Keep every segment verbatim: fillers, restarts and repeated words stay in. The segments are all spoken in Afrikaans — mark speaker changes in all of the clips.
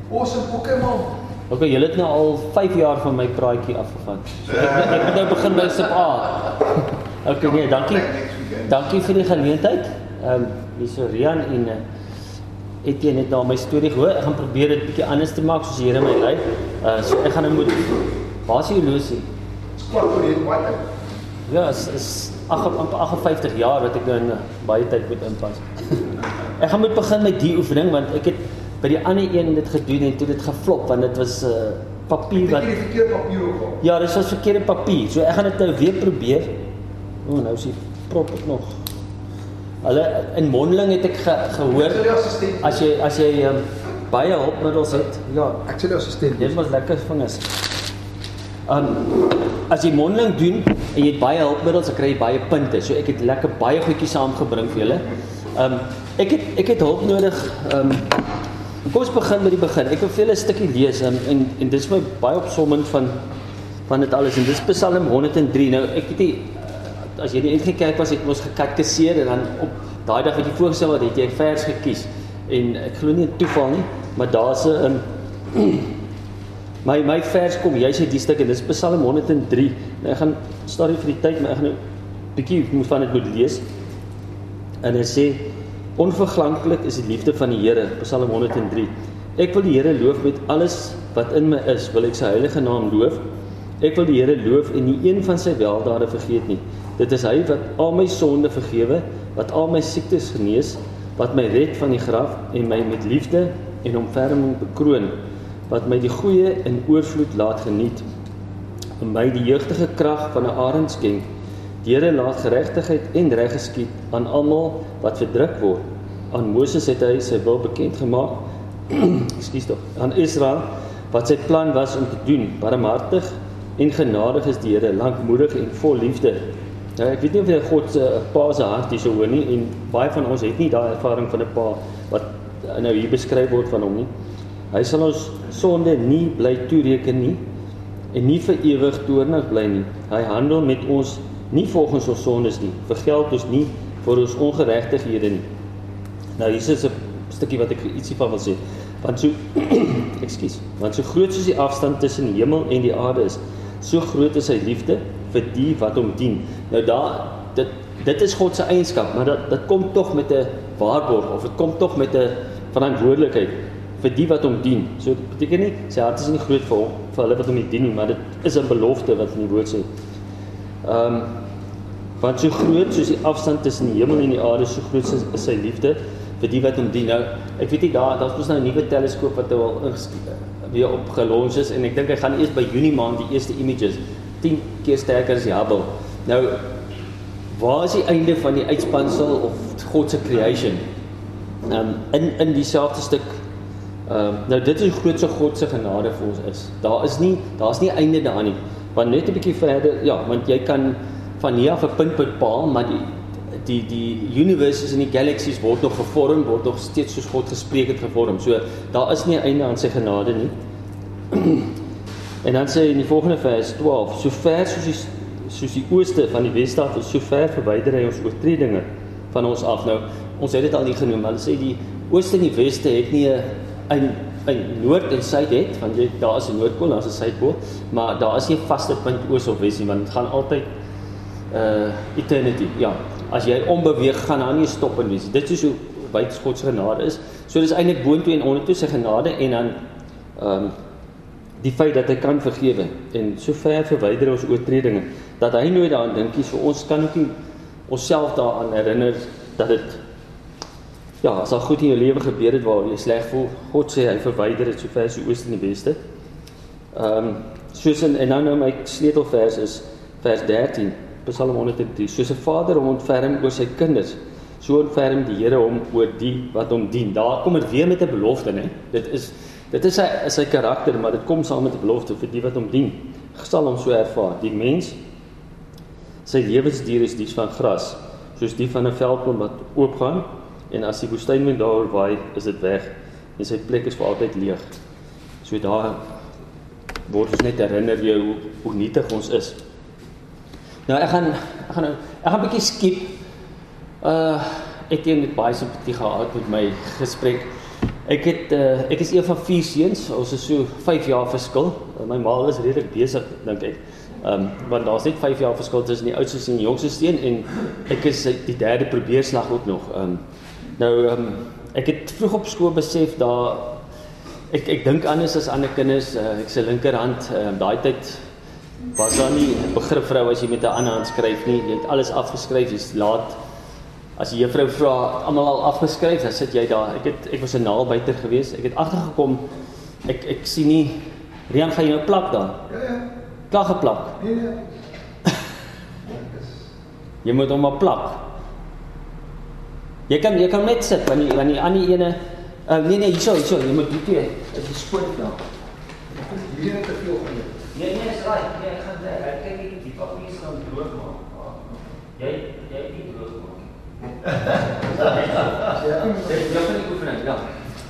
Speaker 1: Awesome Pokémon.
Speaker 2: Ok, julle het nou al vyf jaar van my praatjie afgevat. So ek, ek moet nou begin by sub A. Ok, nee, dankie. Dankie vir die geleentheid. Ehm, um, hier so Rian en uh, Etienne het nou my storie gehoor. Ek gaan probeer dit bietjie anders te maak soos die Here my lei. Uh, so ek gaan nou moet, waar is die horlosie?
Speaker 1: Skwak oor die water.
Speaker 2: Ja, is, is agtenvyftig jaar wat ek nou in uh, baie tyd moet inpas. Ek gaan moet begin met die oefening, want ek het by die ander een dit gedoen en toe dit geflop, want dit was uh, papier wat...
Speaker 1: Ek het die verkeerde papier opgehou.
Speaker 2: Ja, dit was verkeerde papier, so ek gaan dit nou weer probeer. O, oh, nou is die prop ook nog. Hulle, in mondeling het ek ge, gehoor, as jy, as jy um, baie hulpmiddels het, ja,
Speaker 1: ek sal jou assistent.
Speaker 2: Dit was lekker vingers. Um, as jy mondeling doen, en jy het baie hulpmiddels, dan kry jy baie punte, so ek het lekker baie goedjies saamgebring vir julle. Um, ek, het, ek het hulp nodig, um, kom ons begin met die begin, ek wil vir julle 'n stukkie lees, um, en, en dit is my baie opsommend van, van dit alles, en dit is Psalm honderd en drie, nou ek weet nie, as jy in die kerk was, het ons gekatkeseer, en dan op daai dag wat jy voorgestel wat, het jy 'n vers gekies, en ek glo nie in toeval nie, maar daar's 'n, um, my, my vers kom, jy sê die stuk, en dit is Psalm honderd en drie, nou ek gaan, sorry vir die tyd, maar ek gaan nou, bietjie van dit moet lees, en hy sê, onverganklik is die liefde van die Here, Psalm honderd en drie, ek wil die Here loof met alles wat in my is, wil ek sy heilige naam loof, ek wil die Here loof en nie een van sy weldade vergeet nie, dit is hy wat al my sonde vergewe, wat al my siektes genees, wat my red van die graf en my met liefde en omverming bekroon, wat my die goeie in oorvloed laat geniet, en my die jeugdige krag van 'n arend skenk. Die Here laat geregtigheid en reg geskied aan almal wat verdruk word. Aan Moses het hy sy wil bekend gemaak, ekskuus tog, aan Israel wat sy plan was om te doen. Barmhartig en genadig is die Here, lankmoedig en vol liefde. Nou, ek weet nie of jy God se pa se hart hier so hoor nie, en baie van ons het nie daai ervaring van 'n pa wat nou hier beskryf word van hom nie. Hy sal ons sonde nie bly toereken nie en nie vir ewig toornig bly nie. Hy handel met ons nie volgens ons sondes nie, vergeld ons nie vir ons ongeregtighede nie. Nou hier is 'n stukkie wat ek ietsie van wil sê. Want so ekskuus, want so groot soos die afstand tussen die hemel en die aarde is, so groot is sy liefde vir die wat hom dien. Nou daar, dit, dit is God se eienskap, maar dat, dit kom tog met 'n waarborg, of dit kom tog met 'n verantwoordelikheid vir die wat hom dien. So dit beteken nie, sy hart is nie groot vir hom, vir hulle wat hom nie dien nie, maar dit is 'n belofte wat in die woord sê. Ehm, um, want so groot soos die afstand tussen die hemel en die aarde, so groot is, is sy liefde vir die wat hom dien. Nou, ek weet nie, daar, daar is nou 'n nuwe teleskoop wat al weer opgelons is, en ek dink hy gaan eers by Junie maand die eerste images, tien keer sterker as die Hubble. Nou, waar is die einde van die uitspansel of God se creation? Um, in, in dieselfde stuk, um, nou dit is hoe groot so God se genade vir ons is. Daar is nie, daar is nie einde daaraan nie. Want net 'n bietjie verder, ja, want jy kan van hier af 'n punt bepaal, maar die die die universes en die galaxies word nog gevorm, word nog steeds soos God gespreek het gevorm. So daar is nie 'n einde aan sy genade nie. En dan sê hy in die volgende vers twaalf, so ver soos die, soos die ooste van die weste af is, so ver verwyder hy ons oortredinge van ons af. Nou, ons het dit al nie genoem, maar hulle sê die ooste en die weste het nie 'n 'n noord en suid het, want jy, daar is 'n noordpool, daar is 'n suidpool, maar daar is nie 'n vaste punt oos of wes nie, want dit gaan altyd uh, eternity, ja. As jy onbeweeg gaan, daar nie 'n stop in wees. Dit is hoe wyd God se genade is. So dis eintlik boontoe en ondertoe sy genade, en dan um, die feit dat hy kan vergewe, en so ver verwyder ons oortredinge, dat hy nooit daaraan dink nie, so ons kan ook nie onsself daaraan herinner, dat dit, ja, as al goed in jou lewe gebeur het, waar jy sleg voel, God sê, hy verwyder dit so ver so ooste en die beste. Um, soos in, en dan nou my sleutelvers is, vers dertien, Psalm honderd en drie, soos 'n vader hom ontferm oor sy kinders, so ontferm die Here hom oor die wat hom dien. Daar kom dit weer met 'n belofte, né? Dit is dit is sy sy karakter, maar dit kom saam met 'n belofte vir die wat hom dien. Sal hom so ervaar. Die mens, sy lewensdier is dies van gras, soos die van 'n veldblom wat oopgaan, en as die woestynwind daaroor waai, is dit weg, en sy plek is vir altyd leeg. So daar word ons net herinner weer hoe, hoe nietig ons is. Nou ek gaan ek gaan nou ek gaan 'n bietjie skiep. Uh ek het baie simpatie gehad met my gesprek Ek het uh, ek is een van vier seuns. Ons is so vyf jaar verskil. My ma is redelik besig, dink ek. Ehm um, want daar's net vyf jaar verskil tussen die oudste en die jongste seun en ek is die derde probeerslag ook nog. Ehm um, nou ehm um, ek het vroeg op skool besef daar ek ek dink anders as ander kinders. Uh, ek se linkerhand, uh, daai tyd was daar nie begrip vir ou as jy met 'n ander hand skryf nie. Jy het alles afgeskryf, jy's laat. As die juffrou vra, almal al afgeskryf, dan sit jy daar. Ek het ek was 'n naalbyter geweest. Ek het agtergekom. Ek ek sien nie Rian, gaan jy nou plak daar?
Speaker 1: Ja ja.
Speaker 2: Klaar geplak.
Speaker 1: Nee nee.
Speaker 2: Jy moet hom maar plak. Jy kan jy kan net sit want die want die ander ene uh, nee nee, hierso hierso, jy moet dit hier. Dit is skoon daar.
Speaker 1: Hier het te veel van jou.
Speaker 2: Nee nee, is reg. Nee, ek gaan daar. Ek kyk ek die papier is nou droog maak. Jy jy het nie droog maak. Ja, dit is nie goed vir my, ja.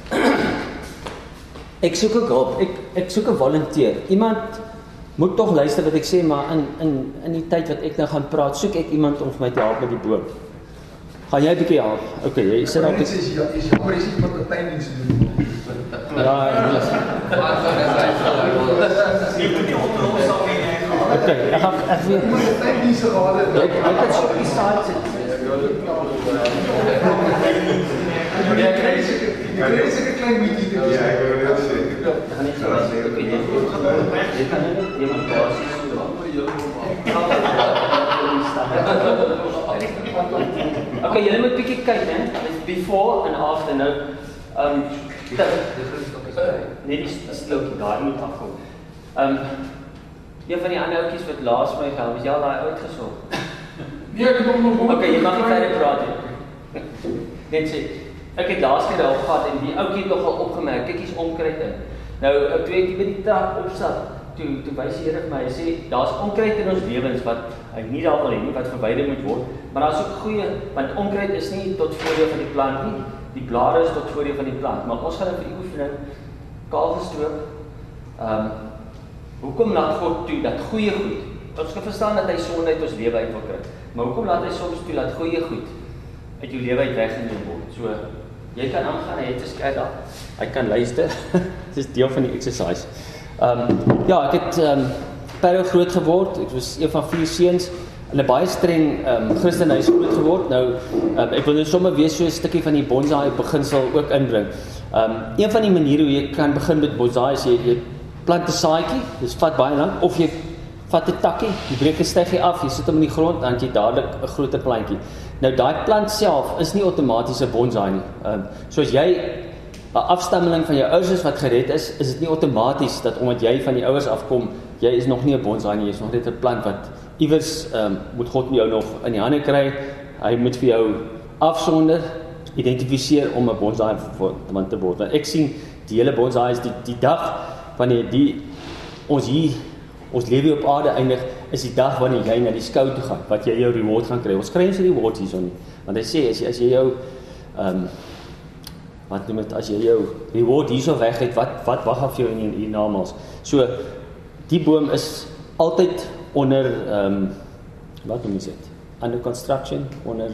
Speaker 2: Ek soek 'n hulp. Ek ek soek 'n volunteer. Iemand moet tog luister wat ek sê, maar in in in die tyd wat ek nou gaan praat, soek ek iemand om vir my te help met die boom. Gaan jy 'n bietjie help? Okay, jy sit daar.
Speaker 1: Dit is ja, is jammer jy sien wat die tuindiens doen.
Speaker 2: Ja, ja. Okay, ek gaan ek weet.
Speaker 1: Jy moet die tuindienste gehad het.
Speaker 2: Ek ek het so die side sit.
Speaker 1: Ja, ek kry seker, ek kry seker 'n klein bietjie te doen. Ja, ek wil net sê.
Speaker 2: Gaan nie so as ek weet jy kan net jy moet basies so okay, julle moet bietjie kyk hè. Before and after nou. Um nee, die slootjie daar moet afkom. Um een van die ander ouetjies wat laas my gehelp, is jy al daai oud gesorg?
Speaker 1: Nee, ek kom nog.
Speaker 2: Okay, jy mag nie verder praat nie. Net sê ek het laas keer daar gehad en die ouetjie het nogal opgemerk, kyk hier's onkruid in. Nou, toe ek by die trap opsat, toe toe wys die Here vir my, hy sê daar's onkruid in ons lewens wat hy nie daar wil hê nie, wat verwyder moet word, maar daar's ook goeie, want onkruid is nie tot voordeel van die plant nie. Die blare is tot voordeel van die plant, maar ons gaan nou vir die oefening kaal gestroop. Ehm um, hoekom laat God toe dat goeie goed? Ons kan verstaan dat hy sonde uit ons lewe uit wil kry. Maar hoekom laat hy soms toe dat goeie goed uit jou lewe uit weggeneem word? So jy kan aangaan, hy het 'n skerp daar. Hy kan luister. Dit is deel van die exercise. Ehm um, ja, ek het ehm um, Parow groot geword. Ek was een van vier seuns in 'n baie streng ehm um, Christenhuis groot geword. Nou um, ek wil net sommer weer so 'n stukkie van die bonsai beginsel ook inbring. Ehm um, een van die maniere hoe jy kan begin met bonsai is jy, jy plant 'n saadjie. Dit vat baie lank of jy vat 'n takkie, jy breek 'n steggie af, jy sit hom in die grond dan jy dadelik 'n groter plantjie. Nou daai plant self is nie outomaties 'n bonsai nie. Ehm um, soos jy 'n afstammeling van jou ouers is wat gered is, is dit nie outomaties dat omdat jy van die ouers afkom, jy is nog nie 'n bonsai nie, jy is nog net 'n plant wat iewers ehm um, moet God jou nog in die hande kry. Hy moet vir jou afsonder, identifiseer om 'n bonsai te word. Want ek sien die hele bonsai is die die dag wanneer die ons hier ons lewe op aarde eindig, is die dag wanneer jy na die skou toe gaan, wat jy jou reward gaan kry. Ons kry ons reward hierson nie. Want hy sê as jy as jy jou ehm um, wat noem dit as jy jou reward hierso weg het, wat wat wag af jou in die hiernamaals. So die boom is altyd onder ehm um, wat noem jy dit? Under construction, onder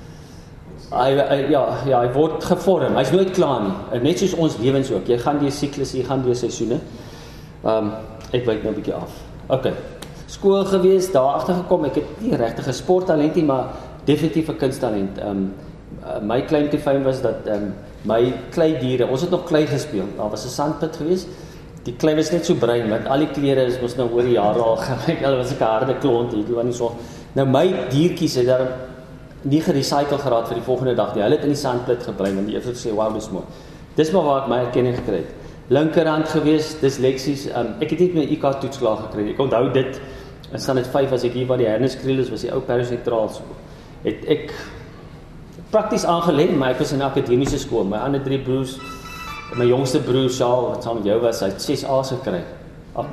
Speaker 2: hy, hy ja, ja, hy word gevorm. Hy's nooit klaar nie. Net soos ons lewens ook. Jy gaan deur siklusse, jy gaan deur seisoene. Ehm um, ek wyk nou 'n bietjie af. Okay. Skool gewees, daar agter gekom. Ek het nie regtig 'n sporttalent nie, maar definitief 'n kunsttalent. Ehm um, my claim to fame was dat ehm um, my klei diere, ons het nog klei gespeel. Daar was 'n sandput geweest. Die klei was net so bruin want al die klere is mos nou oor die jare al gewyk. Hulle was 'n harde klont, dit was nie so. Nou my diertjies het daar nie gerecycle geraak vir die volgende dag nie. Hulle het in die sandput gebring en die juffrou sê, "Wow, dis mooi." Dis maar waar ek my erkenning gekry het. Linkerhand gewees, disleksies. Um, ek het nie my I Q toets klaar gekry. Ek onthou dit. In standaard vyf as ek hier waar die herniskriel is, was die ou Parow sentraal skool. Het ek prakties aangelê, maar ek was in 'n akademiese skool. My ander drie broers, my jongste broer Saul, wat saam met jou was, hy het ses A's gekry. Ag,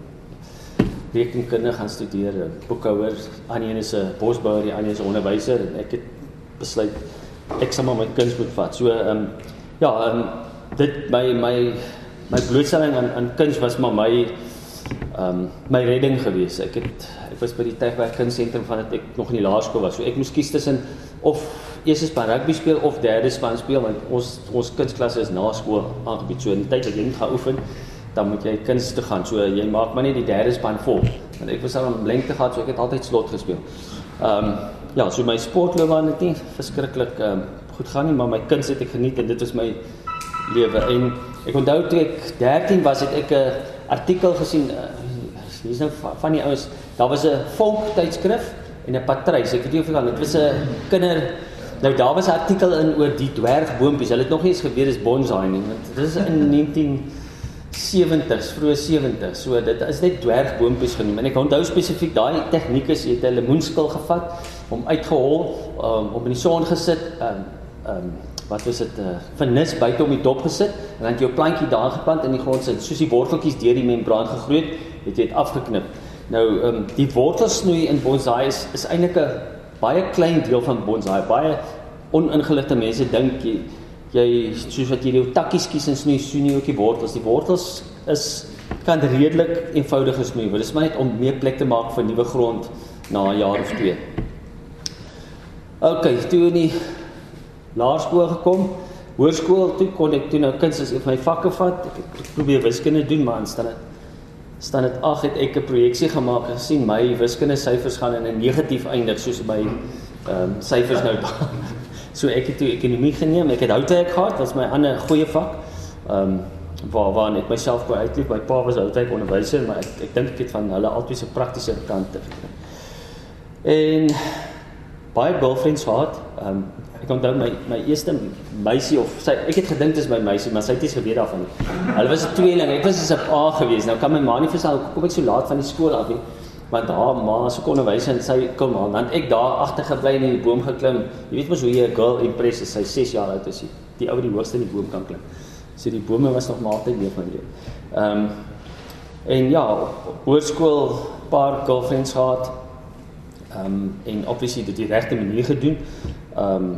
Speaker 2: rekenkunde gaan studeer, boekhouer, aan een is 'n bosbouer, die ander is 'n onderwyser en ek het besluit ek sal maar my kuns moet vat. So ehm um, ja, ehm um, dit my my my blootstelling aan aan kuns was maar my ehm um, my redding geweest. Ek het ek was by die Tygerberg Kunstsentrum vandat ek nog in die laerskool was. So ek moes kies tussen of eerste span rugby speel of derde span speel, want ons ons kunsklasse is na skool aangebied. So in die tyd dat jy moet gaan oefen, dan moet jy kuns te gaan. So jy maak maar net die derde span vol. Want ek was al om lengte gehad, so ek het altyd slot gespeel. Ehm um, ja, so my sportloopbaan het nie verskriklik ehm um, goed gaan nie, maar my kuns het ek geniet en dit was my lewe. En ek onthou toe ek dertien was, het ek 'n artikel gesien, uh, hier's nou van die ouens, daar was 'n volk tydskrif en 'n patrys, ek weet nie of jy kan, dit was 'n kinder, nou daar was 'n artikel in oor die dwergboompies, hulle het nog nie eens geweet is bonsai nie, want dit is in negentien seventies, vroeë seventies, so dit is net dwergboompies genoem, en ek onthou spesifiek, daai tegniek is, jy het 'n lemoenskil gevat, om uitgehol, um, om in die son gesit, um, um, wat was dit, uh, vernis buite om die dop gesit, en dan het jy jou plantjie daar geplant in die grond sit, soos die worteltjies deur die membraan gegroei, het jy het afgeknip. Nou, um, die wortelsnoei in bonsai is, is eintlik 'n baie klein deel van bonsai, baie oningeligte mense dink jy, jy, soos wat jy jou takkies kies en snoei, snoei jy ook die wortels. Die wortels is, kan redelik eenvoudig gesnoei word, dit is maar net om meer plek te maak vir nuwe grond na 'n jaar of twee. Ok, toe in die laerskool gekom, hoërskool, toe kon ek toe nou kuns as een van my vakke vat, ek het probeer wiskunde doen, maar in standaard standaard agt het ek 'n projeksie gemaak en gesien, my wiskunde syfers gaan in 'n negatief eindig, soos my um, syfers nou daar. So ek het toe ekonomie geneem, ek het houtwerk gehad, was my ander goeie vak, um, waar, waarin ek myself kon uitleef, my pa was houtwerk onderwyser, maar ek, ek dink ek het van hulle altyd se praktiese kante gekry. En baie girlfriends gehad, um, ek onthou my, my eerste meisie, of sy, ek het gedink dit is my meisie, maar sy het nie geweet daarvan nie. Hulle was 'n tweeling, ek was dus op A gewees, nou kan my ma nie verstaan, kom ek so laat van die skool af nie, want haar ma is ook onderwyser en sy kom al, dan ek daar agter gebly en in die boom geklim, jy weet mos hoe jy 'n girl impress as sy ses jaar oud is, die ou wat die hoogste in die boom kan klim. So die bome was nog maar altyd deel van die lewe. Ehm um, en ja, op hoërskool paar girlfriends gehad. Ehm um, en obviously dit die regte manier gedoen. Ehm um,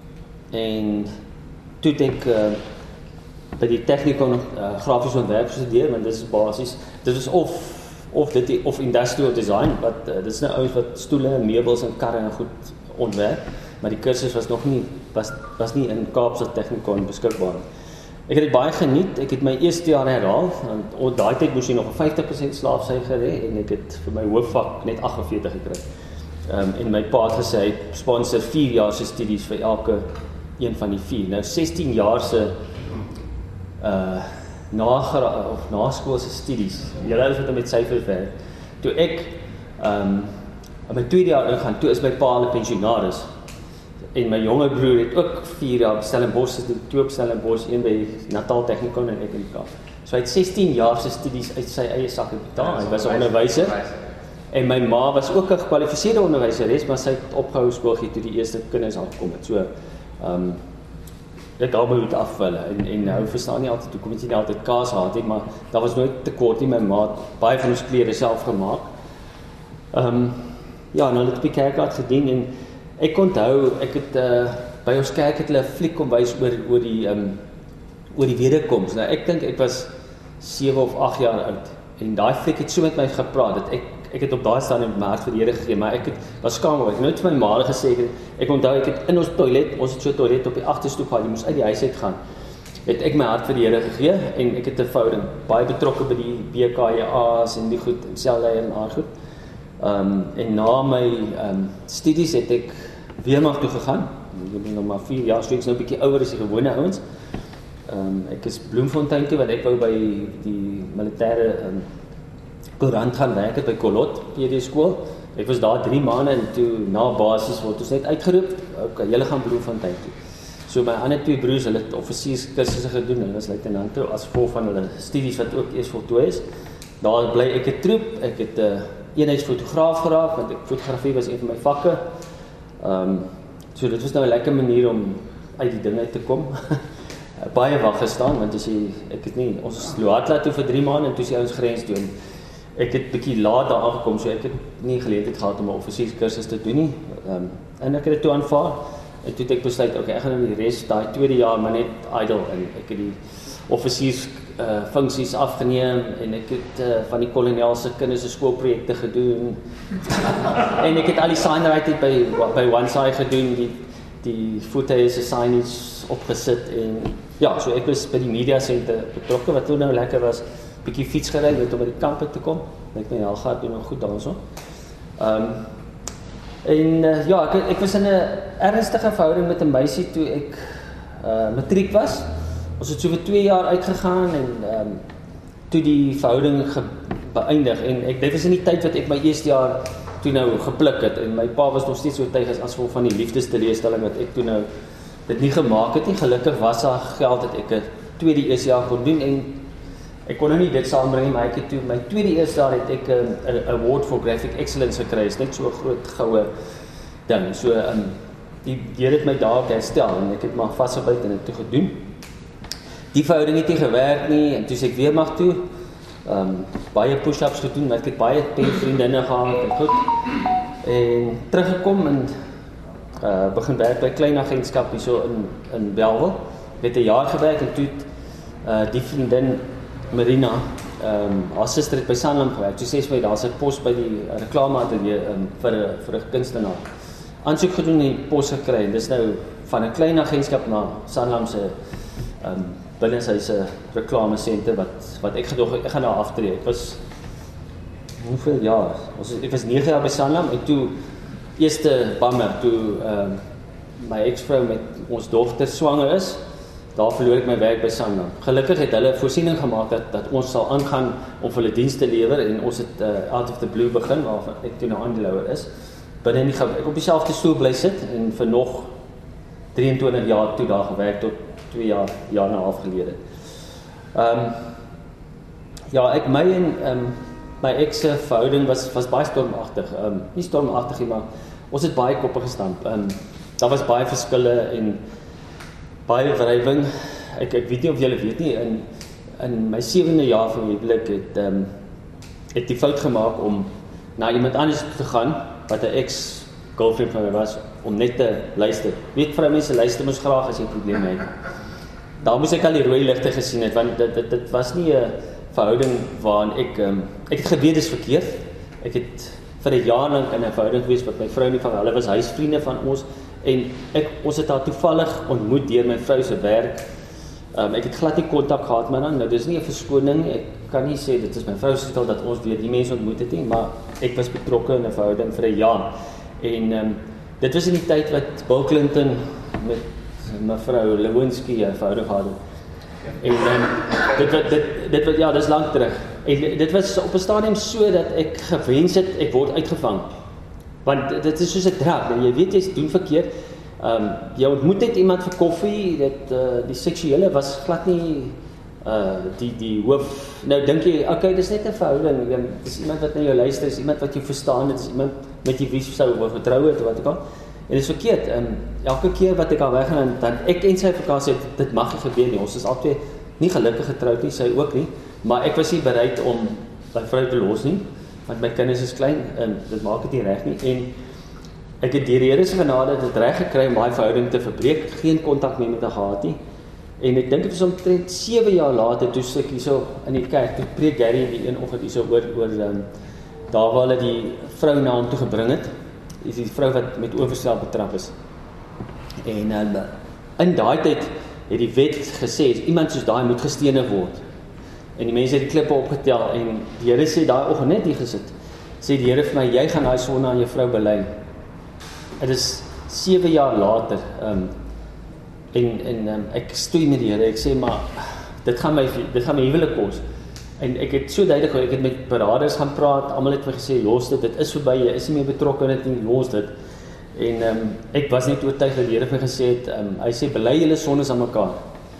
Speaker 2: en toe het ek uh, by die technikon uh, grafies ontwerp gestudeer, want dit is basies, dit is of of dit of industrial design, wat uh, dit is nou ouens wat stoele, meubels en karre en goed ontwerp, maar die kursus was nog nie was was nie in Kaapse Technikon beskikbaar. Ek het dit baie geniet. Ek het my eerste jaar herhaal, want op daai tyd moes jy nog 'n vyftig persent slaafsyfer hê en ek het vir my hoofvak net age veertig gekry. Ehm um, en my pa het gesê hy sponsor vier jaar se studies vir elke een van die vier. Nou sestien jaar se uh nagra of naskoolse studies. Julle is wat met syfers werk. Toe ek ehm um, in my tweede jaar ingaan, toe is my pa 'n pensionaris. En my jonger broer het ook vier jaar op Stellenbosch gedoen, twee op Stellenbosch, een by Natal Technikon en ek in die Kaap. So hy het sestien jaar se studies uit sy eie sak betaal. Hy was 'n onderwyser. En my ma was ook 'n gekwalifiseerde onderwyseres, maar sy het opgehou skool gee toe die eerste kinders aangekom het. So ehm um, ek hou my hoed af hulle en en nou verstaan nie altyd hoekom jy nie altyd kaas gehad het, maar daar was nooit tekort nie. My ma het baie van ons klere self gemaak. Ehm um, ja, nou het ek by kerk gedien en ek onthou, ek het uh, by ons kerk het hulle 'n fliek kom wys oor oor die um, oor die wederkoms. Nou ek dink ek was sewe of agt jaar oud en daai fliek het so met my gepraat dat ek ek het op daai stadium my hart vir die Here gegee, maar ek het was skaam oor. Ek het nooit vir my ma gesê ek, ek onthou ek het in ons toilet, ons het so 'n toilet op die agterstoep gehad, jy moes uit die huis uit gaan. Het ek my hart vir die Here gegee en ek het 'n verhouding baie betrokke by die B K J A's en die goed en selflei en al goed. Ehm um, en na my ehm um, studies het ek weermag toe gegaan. Ek ben nog maar vier jaar, so ek's nou 'n bietjie ouer as die gewone ouens. Ehm um, ek is Bloemfontein toe want ek wou by die militêre ehm um, koerant gaan werk het by Kolot P D skool. Ek was daar drie maande en toe na basis word ons net uitgeroep. Okay, julle gaan Bloemfontein toe. So my ander twee broers, hulle het offisierskursusse gedoen. Hulle was luitenante as gevolg van hulle studies wat ook eers voltooi is. Daar bly ek 'n troep. Ek het 'n uh, eenheidsfotograaf geraak want ek fotografie was een van my vakke. Ehm um, so dit was nou 'n lekker manier om uit die ding uit te kom. Baie wag gestaan want as jy ek het nie ons is Loatla toe vir drie maande en toe is die ouens grens toe. Ek het bietjie laat daar aangekom, so ek het nie geleentheid gehad om 'n offisierskursus te doen nie. Ehm um, en ek het dit toe aanvaar. En toe het ek besluit, okay, ek gaan nou die res daai tweede jaar maar net idle en ek het die offisiers uh, funksies afgeneem en ek het uh, van die kolonel se kinders se skoolprojekte gedoen. En ek het al die signwriting by by OneSci gedoen, die die voertuie se signage opgesit en ja, so ek was by die media senter betrokke wat toe nou lekker was, bietjie fiets gery net om by die kampe te kom. Ek my Helgaard doen nou goed daarso. Ehm um, en uh, ja, ek ek was in 'n ernstige verhouding met 'n meisie toe ek uh, matriek was. Ons het so vir twee jaar uitgegaan en ehm um, toe die verhouding beëindig en ek dit was in die tyd wat ek my eerste jaar toe nou gepluk het en my pa was nog steeds oortuig as gevolg van die liefdesteleurstelling wat ek toe nou dit nie gemaak het nie. Gelukkig was daar geld dat ek 'n tweede eerste jaar kon doen en ek kon nou nie dit saambring nie, maar ek het toe my tweede eerste jaar het ek 'n award for graphic excellence gekry. Is net so 'n groot goue ding. So um, die Here het my daar herstel en ek het maar vasgebyt en dit toe gedoen. Die verhouding het nie gewerk nie en toe ek weer mag toe. Um, baie push-ups gedoen, ek het baie penvriendinne gehad en goed. En teruggekom en uh, begin werk by 'n klein agentskap hier so in in Bellville. Ek het 'n jaar gewerk en toe het uh, die vriendin Marina, um, haar suster het by Sanlam gewerk. Toe sê sy my daar's 'n pos by die reklameatelier um, vir 'n vir 'n kunstenaar. Aansoek gedoen en die pos gekry. En dis nou van 'n klein agentskap na Sanlam se um, binne sy se reklamesenter wat wat ek gedog ek gaan daar aftree. Ek was hoeveel jaar? Ons ek was nege jaar by Sanlam en toe eerste bammer toe ehm um, my eksvrou met ons dogter swanger is. Daar verloor ek my werk by Sanlam. Gelukkig het hulle voorsiening gemaak dat dat ons sal aangaan om vir hulle dienste te lewer en ons het uh, out of the blue begin waarvan ek toe nou aandeelhouer is. Binne nie ek op dieselfde stoel bly sit en vir nog drieëntwintig jaar toe daar gewerk tot twee jaar jaar en 'n half gelede. Ehm um, ja, ek my en ehm um, my ex se verhouding was was baie stormagtig. Ehm um, nie stormagtig nie, maar ons het baie koppe gestamp. Ehm um, daar was baie verskille en baie wrywing. Ek ek weet nie of julle weet nie in in my sewende jaar van huwelik het ehm um, het die fout gemaak om na iemand anders te gaan wat 'n ex girlfriend van my was om net te luister. Weet vroumense luister mos graag as jy probleme het. Daar moes ek al die rooi ligte gesien het want dit dit dit was nie 'n verhouding waarin ek um, ek het geweet dis verkeerd. Ek het vir 'n jaar lank in 'n verhouding gewees met my vrou nie van hulle was huisvriende van ons en ek ons het haar toevallig ontmoet deur my vrou se werk. Um, ek het glad nie kontak gehad met haar. Nou dis nie 'n verskoning nie. Ek kan nie sê dit is my vrou se skuld dat ons weer die mense ontmoet het nie, maar ek was betrokke in 'n verhouding vir 'n jaar. En um, dit was in die tyd wat Bill Clinton met mevrou Lewinsky 'n verhouding gehad het. En um, dit wat dit dit wat ja, dis lank terug. En dit was op 'n stadium so dat ek gewens het ek word uitgevang. Want dit is soos 'n drag, jy weet jy doen verkeerd. Ehm um, jy ontmoet net iemand vir koffie, dit uh, die seksuele was glad nie uh die die hoof. Nou dink jy, okay, dis net 'n verhouding. Dis iemand wat na jou luister, is iemand wat jou verstaan, dit is iemand met wie jy sou wou getrou het of wat ook al. En dit is verkeerd. Ehm um, elke keer wat ek al weggaan dan ek en sy mekaar sê dit mag nie gebeur nie. Ons is albei nie gelukkig getroud nie, sy ook nie, maar ek was nie bereid om my vrou te los nie, want my kinders is klein en dit maak dit nie reg nie en ek het deur die Here se genade dit reg gekry om daai verhouding te verbreek, geen kontak meer met haar gehad nie. En ek dink dit was omtrent sewe jaar later toe sit ek hierso in die kerk, toe preek Gary die een oggend hierso oor oor um, daar waar hulle die vrou na hom toe gebring het. Is die vrou wat met oorspel betrap is. En um, in daai tyd het die wet gesê iemand soos daai moet gestenig word. En die mense het die klippe opgetel en die Here sê daai oggend net hier gesit. Sê die Here vir my, jy gaan daai sonde aan jou vrou bely. Dit is sewe jaar later. Um, en en um, ek stoei met die Here. Ek sê maar dit gaan my dit gaan my huwelik kos. En ek het so duidelik ek het met beraders gaan praat. Almal het vir gesê los dit. Dit is verby. Jy is nie meer betrokke in dit nie. Los dit. En um, ek was net oortuig dat die Here vir gesê het, um, hy sê bely julle sondes aan mekaar.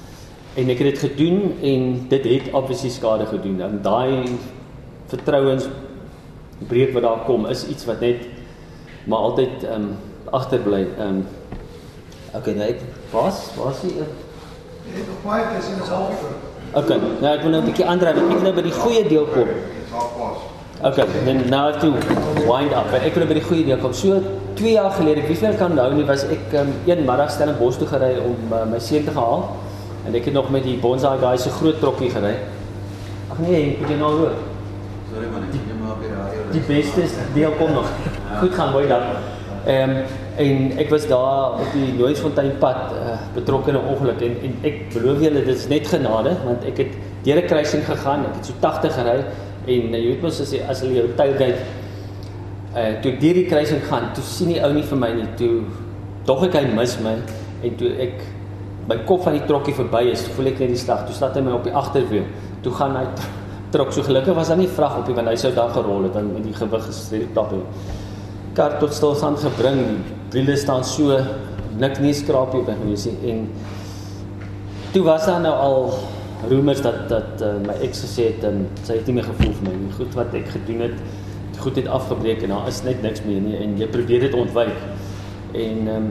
Speaker 2: En ek het dit gedoen en dit het obviously skade gedoen. En daai vertrouensbreuk wat daar kom is iets wat net maar altyd um, agterbly. Um, okay, nou ek was, was die... Uh,
Speaker 1: jy het nog baie tussen is halfuur.
Speaker 2: Okay, nou ek wil nou 'n bietjie aandryf. Ek wil nou by die goeie deel kom. Okay, then now I have to wind up. Ek wil nou by die goeie deel kom. So twee jaar gelede, ek weet nie kan onthou nie, was ek um, een middag Stellenbosch toe gery om uh, my seun te haal. En ek het nog met die Bonsai guys se groot trokkie gery. Ag nee, ek het nou hoor.
Speaker 3: Sorry man, ek het maar op die radio.
Speaker 2: Die beste deel kom nog. Goed gaan mooi dan. Ehm um, En ek was daar op die Nooitfonteinpad uh, betrokke in 'n ongeluk en, en ek beloof julle dit is net genade want ek het deur 'n kruising gegaan, ek het so tagtig gery en uh, jy weet mos as jy as hulle jou tailgate uh, toe ek deur die kruising gaan, toe sien die ou nie vir my nie, toe dog ek hy mis my en toe ek my kop van die trokkie verby is, toe voel ek net die slag, toe slat hy my op die agterwiel, toe gaan hy trok, so gelukkig was daar nie vrag op nie, want hy sou daar gerol het, want met die gewig is die top he. Kar tot stilstand gebring, die wiele staan so, nik nie skraapie op gewees nie, en toe was daar nou al rumors dat, dat uh, my ex gesê het, en sy het nie meer gevoel vir my nie, goed wat ek gedoen het, die goed het afgebreek, en daar is net niks meer nie, en jy probeer dit ontwyk, en um,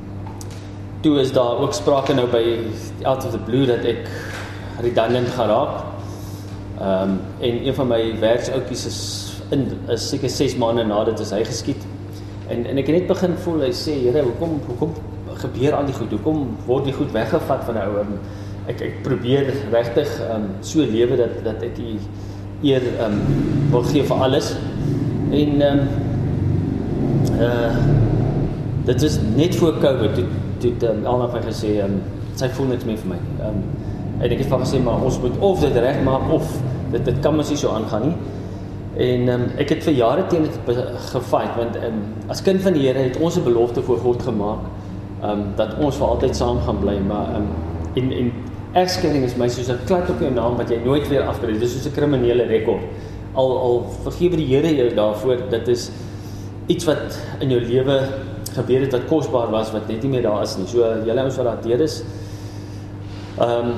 Speaker 2: toe is daar ook sprake nou by Out of the Blue, dat ek redundant gaan raak, um, en een van my werksoutjies is, in, is seker ses maande nadat is hy geskiet, En, en ek het net begin voel, hy sê, Here, hoekom, hoekom gebeur al die goed, hoekom word die goed weggevat van die ou, um, ek, ek probeer regtig um, so lewe, dat, dat ek die eer um, wil gee vir alles, en um, uh, dit is net voor COVID, toe, toe um, Elna my gesê, um, sy voel niks meer vir my, um, en ek het van gesê, maar ons moet of dit reg maak, of dit, dit kan ons nie so aangaan nie, En um, ek het vir jare teen dit gefight, want um, as kind van die Here het ons 'n belofte voor God gemaak, um, dat ons vir altyd saam gaan bly, maar um, en, en egskeiding is my soos 'n klad op jou naam, wat jy nooit weer afkry, dit is soos 'n kriminele rekord, al, al vergewe die Here jou daarvoor, dit is iets wat in jou lewe gebeur het, wat kosbaar was, wat net nie meer daar is nie, so julle ons wat daar deur is, um,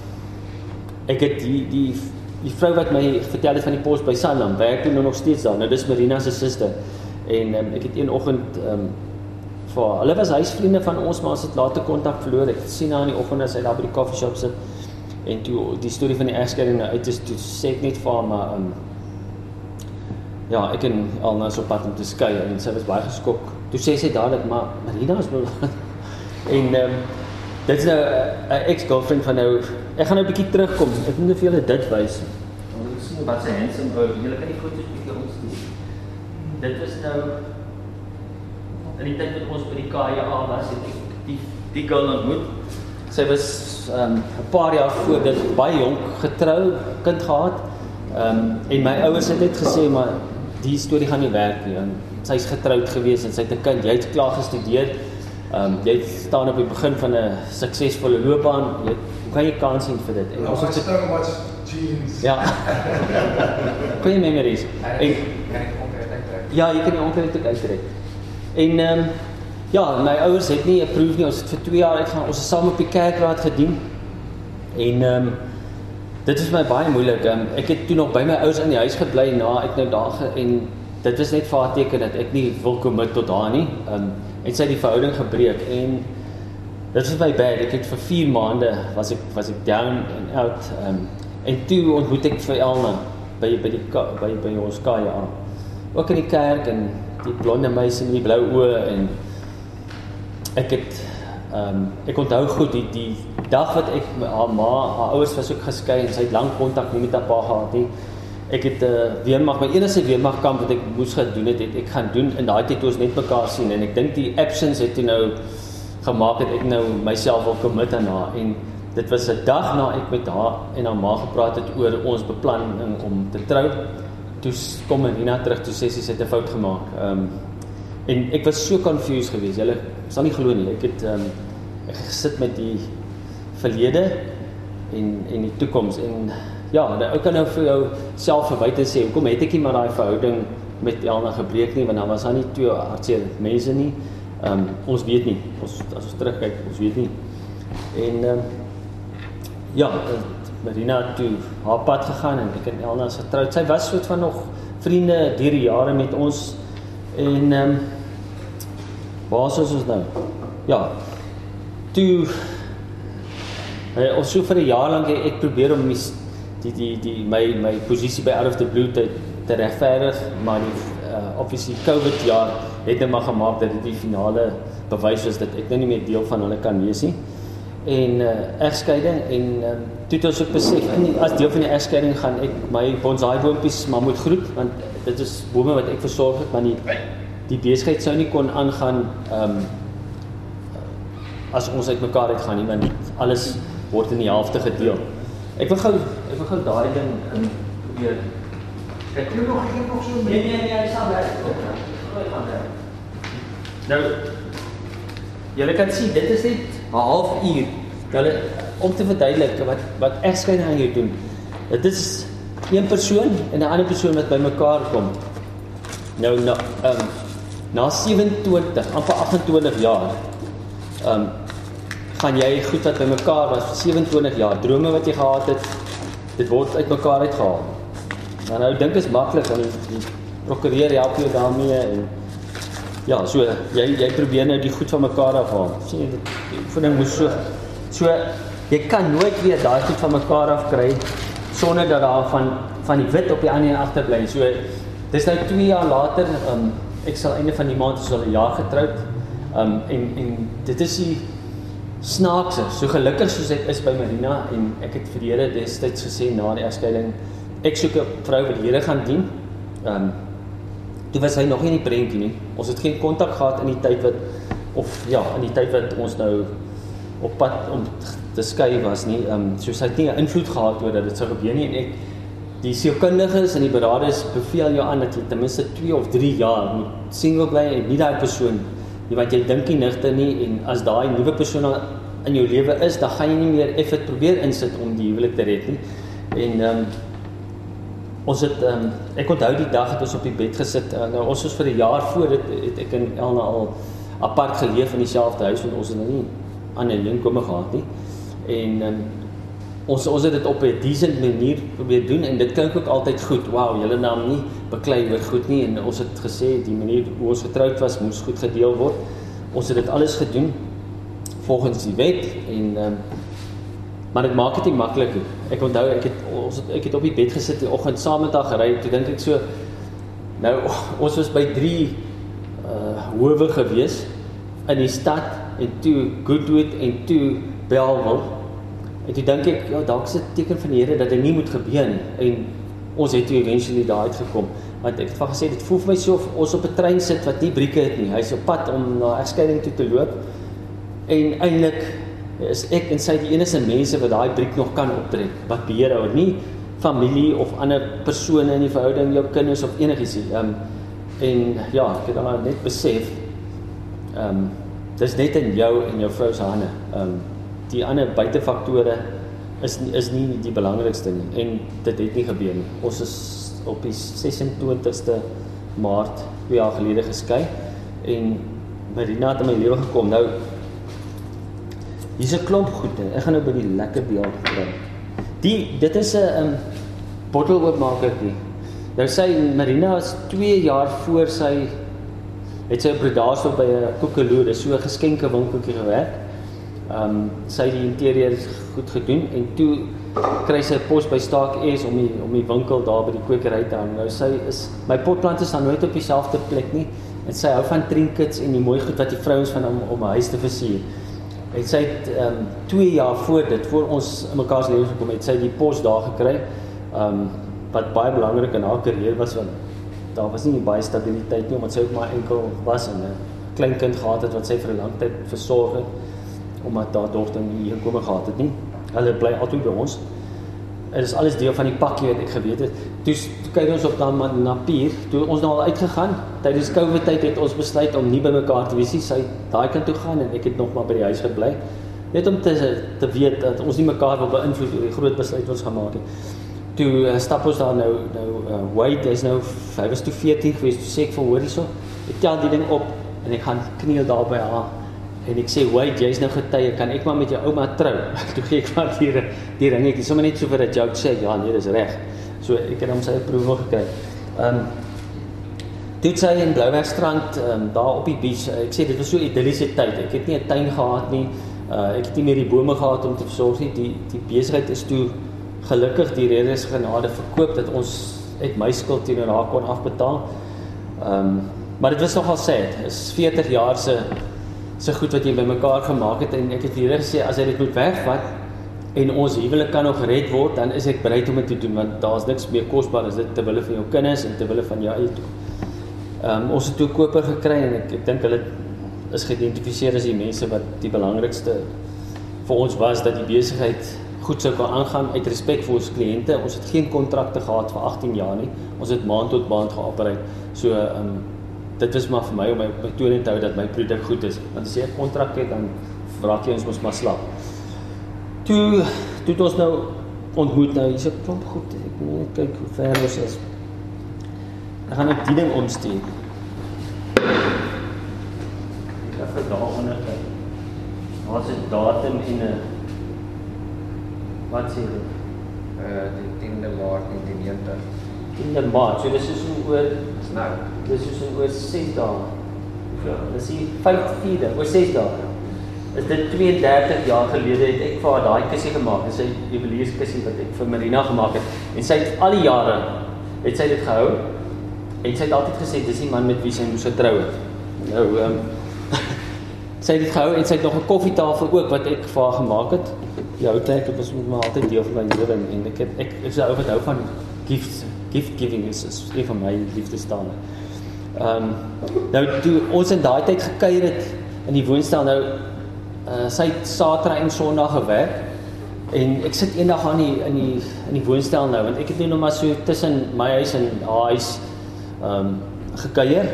Speaker 2: ek het die, die Die vrou wat my vertel het van die pos by Sanlam, werk toe nou nog steeds daar, nou dis Marina se suster, en um, ek het een oggend, um, vir, hulle was huisvriende van ons, maar ons het later kontak verloor, ek sien haar in die oggend as hy daar by die coffeeshop sit, en toe die storie van die egskeiding nou uit is, toe sê ek net vir haar, maar, um, ja, ek en Alna is op pad om te skei, en sy was baie geskok, toe sê sy dadelijk, maar Marina is wel, en, um, dit is nou een ex-girlfriend van nou, ek gaan nou 'n bietjie terugkom, ek moet nou vir julle dit wys. Ons moet sien wat sy handsome ou, julle kan die foto's bietjie ons doen. Dit is nou, in die tyd wat ons by die K J A was, het ek die, die girl ontmoet. Sy was um, 'n paar jaar voor dit, baie jonk, getrou, kind gehad, um, en my ouers het net gesê, maar die storie gaan nie werk nie, sy is getrouwd gewees, en sy het 'n kind, jy het klaar gestudeer, Um, jy staan op die begin van 'n suksesvolle loopbaan, jy, hoe kan jy kans sien vir dit? En
Speaker 1: ons het so much genes.
Speaker 2: Ja. Goeie memories. En,
Speaker 1: kan ek onkruid uittrek?
Speaker 2: Ja, jy kan die onkruid uittrek. En um, ja, my ouers het nie approve nie, ons het vir twee jaar uitgaan, ons het saam op die kerkraad gedien. En um, dit is my baie moeilik. Um, ek het toe nog by my ouers in die huis gebly na ek nou daar ge, en dit was net vir haar teken dat ek nie wil commit tot haar nie. Um, en sy het die verhouding gebreek, en dit is my bad, ek het vir vier maande, was ek, was ek down and out, um, en toe ontmoet ek vir Elna, by, by, die, by, by ons K J A, ook in die kerk, en die blonde meisie met die blou oë, en ek het, um, ek onthou goed, die, die dag wat ek, haar ma, haar ouers was ook geskei, en sy het lang kontak nie met haar pa gehad nie, ek het uh, weermag, my enigste weermagkamp wat ek moes gedoen het, het ek gaan doen, in daai tyd toe ons net mekaar sien, en ek dink die absence het toe nou gemaak het, ek nou myself wil commit aan haar, en dit was 'n dag na ek met haar en haar ma gepraat het oor ons beplanning om te trou, toe kom Marina terug, toe sê sy, sy het 'n fout gemaak, um, en ek was so confused geweest, julle sal nie glo nie, ek het um, ek het gesit met die verlede, en, en die toekoms, en ja, ek kan nou vir jou self verwyd en sê, hoekom het ek nie maar daai verhouding met Elna gebreek nie, want dan was daar nie twee hartseer mense nie, um, ons weet nie, ons, as ons terugkyk, ons weet nie, en um, ja, Marina het toe haar pad gegaan, en ek en Elna is getrouwd, sy was soort van nog vriende deur die jare met ons, en um, waar is ons nou? Ja, toe, uh, ons so vir 'n jaar lang, ek probeer om die die, die, die, my, my posisie by Out of the Blue te, te regverdig, maar die, uh, obviously COVID jaar het nou maar gemaakt dat dit die finale bewys was dat ek nou nie meer deel van hulle kan wees nie. En uh, egskeiding, en um, toe het ons ook besef, en as deel van die egskeiding gaan ek my bonsai boompies maar moet groet, want dit is bome wat ek versorg het, maar die, die besigheid sou nie kon aangaan um, as ons uit mekaar uitgaan nie, want alles word in die helfte gedeel. Ek wil gou, ek wil gou daai ding um, probeer.
Speaker 1: Ek wil nog geen nog so
Speaker 2: Nee, nee, nee, hy sal werk. Nou, julle kan sien, dit is net 'n half uur, julle, om te verduidelik wat, wat egskeiding aan jou doen. Dit is een persoon en 'n ander persoon wat by mekaar kom. Nou, na, um, na sewe-en-twintig, amper agt-en-twintig jaar, um, gaan jy goed wat by mekaar was, vir sewe-en-twintig jaar, drome wat jy gehad het, dit word uit mekaar uitgehaal. Nou, nou dink is maklik, en die, die prokureur help jou daarmee, en ja, so, jy, jy probeer nou die goed van mekaar afhaal. Sien jy, die oefening moes so, so, jy kan nooit weer daai goed van mekaar afkry, sonder dat daar van, van die wit op die ander agterbly. So, dis nou twee jaar later, um, ek sal einde van die maand, is al 'n jaar getroud, um, en, en dit is die snaakse, so gelukkig soos ek is by Marina, en ek het vir die Here destyds gesê, na die egskeiding, ek soek 'n vrou wat die Here gaan dien. Um, toe was hy nog nie in die prentjie nie. Ons het geen kontak gehad in die tyd wat, of ja, in die tyd wat ons nou op pad om te skei was nie. Um, so sy het nie 'n invloed gehad oor dat dit sou gebeur nie, en ek, die sielkundiges en die beraders beveel jou aan dat jy ten minste twee of drie jaar moet single bly en nie daai persoon nie, want jy dink nie nigter nie, en as daai nuwe persoon in jou lewe is, dan gaan jy nie meer effort probeer insit om die huwelik te red nie. En um, ons het, um, ek onthou die dag het ons op die bed gesit, uh, nou ons was vir 'n jaar voor dit, het ek en Elna al apart geleef in dieselfde huis, want ons het nou nie aan 'n leenkome gehad nie, en um, ons, ons het dit op 'n decent manier probeer doen, en dit klink ook altyd goed, wauw, julle naam nie beklei oor goed nie, en ons het gesê, die manier hoe ons getroud was, moes goed gedeel word, ons het dit alles gedoen, volgens die wet, en um, maar dit maak dit nie maklik nie. Ek onthou, ek het, ons het, ek het op die bed gesit die oggend saam met haar gery, toe dink ek so, nou, ons was by drie uh, howe gewees, in die stad, en toe Goodwood, en toe Bellville, en toe dink ek, ja, dalk is dit teken van die Here, dat dit nie moet gebeur nie, en ons het toe eventually daar uitgekom, want ek het van gesê, dit voel vir my so, of ons op 'n trein sit, wat nie brieke het nie, hy is op pad om na egskeiding toe te loop, en eintlik is ek en sy die enigste mense wat daai briek nog kan optrek, wat beheer hou, nie familie of ander persone in die verhouding, jou kinders of enigiets nie. Um, en ja, ek het dan net besef, um, dis net in jou en jou vrou se hande. Um, die ander buitefaktore is, is nie die belangrikste nie, en dit het nie gebeur nie. Ons is op die ses-en-twintigste Maart, twee jaar gelede geskei, en Marina het in my lewe gekom. Nou, hier is 'n klomp goede, ek gaan nou by die lekker beeld kry. Die, dit is 'n um, botteloopmakertjie. Nou sy, Marina was twee jaar voor sy, het sy op Predator by 'n Koekeloer, dis so 'n geskenke winkeltjie gewerk. Um, sy het die interieur goed gedoen, en toe kry sy 'n pos by Staak Ace om die, om die winkel daar by die kwekery te hang. Nou sy is, my potplante staan nooit op dieselfde plek nie, en sy hou van trinkets en die mooi goed wat die vrouens van om, om 'n huis te versier. En sy het um, twee jaar voor dit, voor ons in mekaars lewens gekom, het sy die pos daar gekry, um, wat baie belangrik in haar carrière was, want daar was nie baie stabiliteit nie, omdat sy ook maar enkel was, en 'n klein kind gehad het, wat sy vir 'n lang tyd versorg het, omdat daar dogter nie hier gekom gehad het nie. Hulle bly altyd by ons. Dit is alles deel van die pakkie wat ek geweet het. Toe, toe kyk ons op dan na Pier, toe ons nou al uitgegaan, tydens COVID tyd het ons besluit om nie by mekaar te wees nie, sy daai kant toe gaan, en ek het nog maar by die huis gebly, net om te, te weet dat ons nie mekaar wil beïnvloed oor die groot besluit ons gemaak het. Toe uh, stap ons daar nou, nou uh, Wade, is nou, hy was toe veertien geweest, toe sê ek vir hoor hierso, ek tel die ding op, en ek gaan kniel daar by haar, en ek sê, Wade, jy is nou getuie, kan ek maar met jou ouma trou? Toe gee ek maar die, die ringetjie, sommer net so vir 'n joke sê, ja nee, dis reg. So ek het hom sy approval gekry. Um, toe het sy in Blouwegstrand, um, daar op die beach, ek sê, dit was so idylliese tyd, ek het nie 'n tuin gehad nie, uh, ek het nie meer die bome gehad om te versorg nie, die, die besigheid is toe gelukkig die Here se genade verkoop, dat ons uit my skuld teenoor haar kon afbetaal. Um, maar dit was nogal sad, is veertig jaar se so goed wat jy by mekaar gemaak het, en ek het vir Here gesê, as hy dit moet wegvat, en ons huwelik kan nog gered word, dan is ek bereid om dit te doen, want daar is niks meer kosbaar as dit, terwille van jou kinders, en terwille van jou eie toe. Um, ons het toe koper gekry en ek, ek dink hulle is geïdentifiseer as die mense wat die belangrikste vir ons was, dat die besigheid goed sou kan aangaan uit respek vir ons kliënte. Ons het geen kontrakte gehad vir agttien jaar nie. Ons het maand tot maand geopereer. So um, dit is maar vir my om my, my toon te hou dat my produk goed is. Want as jy 'n kontrak het, dan raak jy ons mos maar slap. Toe toe het ons nou ontmoet nou, hier's 'n klomp goed. Ek moet net kyk hoe ver ons is. Ek gaan net die ding omstuur. Ek gaan vir daaronder kyk. Daar's 'n datum en 'n wat sê dit?
Speaker 3: Uh, die tiende Maart negentien negentig.
Speaker 2: tiende Maart, so dis is oor
Speaker 3: Nou,
Speaker 2: dis is oor ses dae. Ja, dis hier vyf vierde, oor ses dae. Is dit twee en dertig jaar gelede het ek vir haar daai kussie gemaak. Dis 'n juwelierskussie wat ek vir Marina gemaak het. En sy het al die jare het sy dit gehou. En sy het altyd gesê dis die man met wie sy moes getrou het. Nou ehm um, sy het dit gehou en sy het nog 'n koffietafel ook wat ek vir haar gemaak het. Die ou tyd het was met my altyd deel van my lewe en ek het ek is 'n ou wat hou van gifts. Gift giving is, is een van my liefdestale. Ehm um, nou toe ons in daai tyd gekuier het in die woonstel nou uh, sy het Saterdag en Sondag gewerk en ek sit eendag aan die in die in die woonstel nou want ek het nou maar so tussen my huis en haar huis ehm um, gekuier.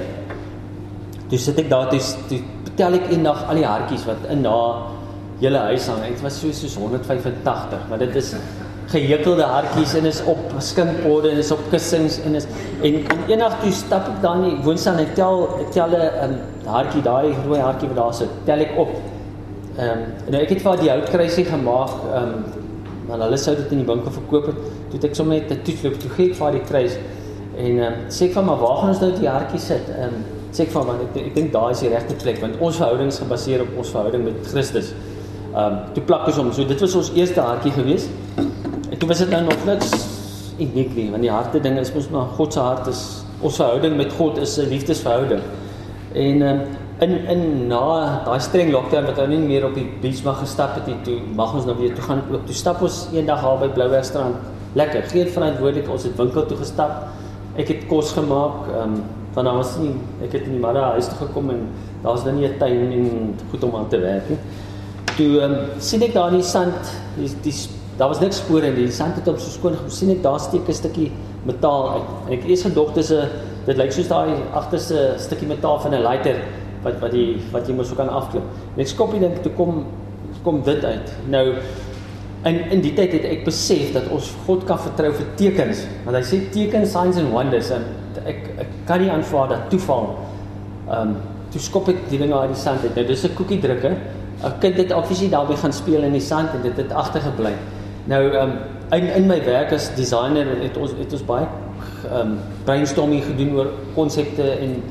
Speaker 2: Toe sit ek daar toe, toe tel ek eendag al die hartjies wat in haar hele huis hang. Dit was so soos honderd vyfentagtig, maar dit is gehekelde hartjies en is op skinkborde en is op kussings en is en, en eendag toe stap ek daar in die woonstel en ek tel ek tel 'n um, hartjie, daai rooi hartjie wat daar sit, tel ek op. Ehm um, nou ek het vir die houtkruisie gemaak, ehm um, want hulle sou dit in die winkel verkoop het. Toe het ek sommer net 'n toetsloop toe gee ek vir die kruis en ehm um, sê ek van maar waar gaan ons nou die hartjie sit? Ehm um, sê ek van want ek ek dink daai is die regte plek want ons verhouding is gebaseer op ons verhouding met Christus. Ehm um, toe plak ons hom. So dit was ons eerste hartjie geweest. En toe was dit nou nog niks uniek nie, want die harte ding is mos maar God se hart is ons verhouding met God is 'n liefdesverhouding. En um, in in na daai streng lockdown wat ons nie meer op die beach mag gestap het nie, toe mag ons nou weer toe gaan ook. Toe stap ons eendag daar by Bloubergstrand. Lekker, geen verantwoordelik, ons het winkel toe gestap. Ek het kos gemaak, ehm um, want daar was nie ek het in die middag huis toe gekom en daar was dan nie 'n tuin en goed om aan te werk nie. Toe um, sien ek daar in die sand, die, die daar was niks spore in die sand het op so skoon gesien ek daar steek 'n stukkie metaal uit. En ek eers gedog dis 'n dit lyk soos daai agterste stukkie metaal van 'n lighter wat wat die wat jy mos so kan afklip. En ek skop die ding toe kom kom dit uit. Nou in in die tyd het ek besef dat ons God kan vertrou vir tekens. Want hy sê tekens, signs and wonders en ek ek kan nie aanvaar dat toeval. Ehm um, toe skop ek die ding uit die sand uit. Nou dis 'n koekiedrukker. 'n Kind het obviously daarby gaan speel in die sand en dit het agtergebly. Nou um, in in my werk as designer het ons het ons baie um, brainstorming gedoen oor konsepte en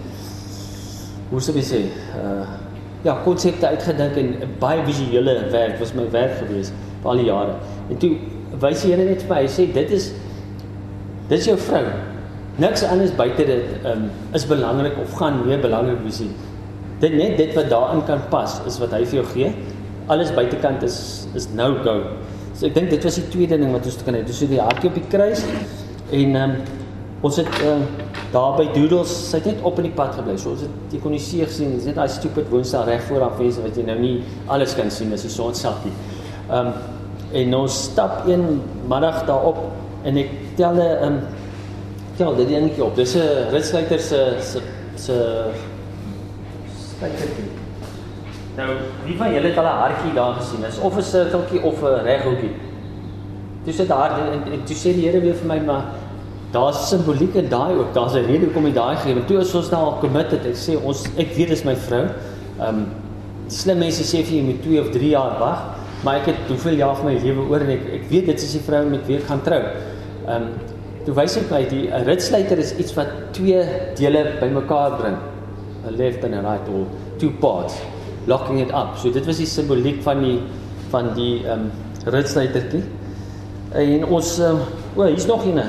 Speaker 2: hoe sou ek sê uh, ja konsepte uitgedink en baie visuele werk was my werk geweest vir al die jare. En toe wys die Here net vir my, hy sê dit is dit is jou vrou. Niks anders buite dit um, is belangrik of gaan meer belangrik wees nie. Dit net dit wat daarin kan pas is wat hy vir jou gee. Alles buitekant is is no go. So ek dink dit was die tweede ding wat ons kan hê. Dis so die hartjie op die kruis en um, ons het uh, daar by Doodles, sy het net op in die pad gebly. So ons het jy kon nie see gesien, dis net daai stupid woonstel reg voor aan venster wat jy nou nie alles kan sien as die son sakkie. Ehm um, en ons stap een middag daarop en ek tel 'n um, tel dit enetjie op. Dis 'n ritsluiter se se se sluitertjie. Nou, wie van julle het al 'n hartjie daar gesien? Is of 'n sirkeltjie of 'n reghoekie. Toe sit daar en, en toe sê die Here weer vir my, maar daar's simboliek in daai ook. Daar's 'n rede hoekom hy daai gee. Want toe is ons nou al committed. Ek sê ons ek weet dis my vrou. Ehm um, slim mense sê vir jy moet twee of drie jaar wag, maar ek het hoeveel jaar van my lewe oor en ek ek weet dit is die vrou met wie ek gaan trou. Ehm um, toe wys ek my die 'n ritsluiter is iets wat twee dele bymekaar bring. A left and a right or two parts. Locking it up. So dit was die simboliek van die van die ehm um, ritsluitertjie. En ons um, o, hier's nog eene.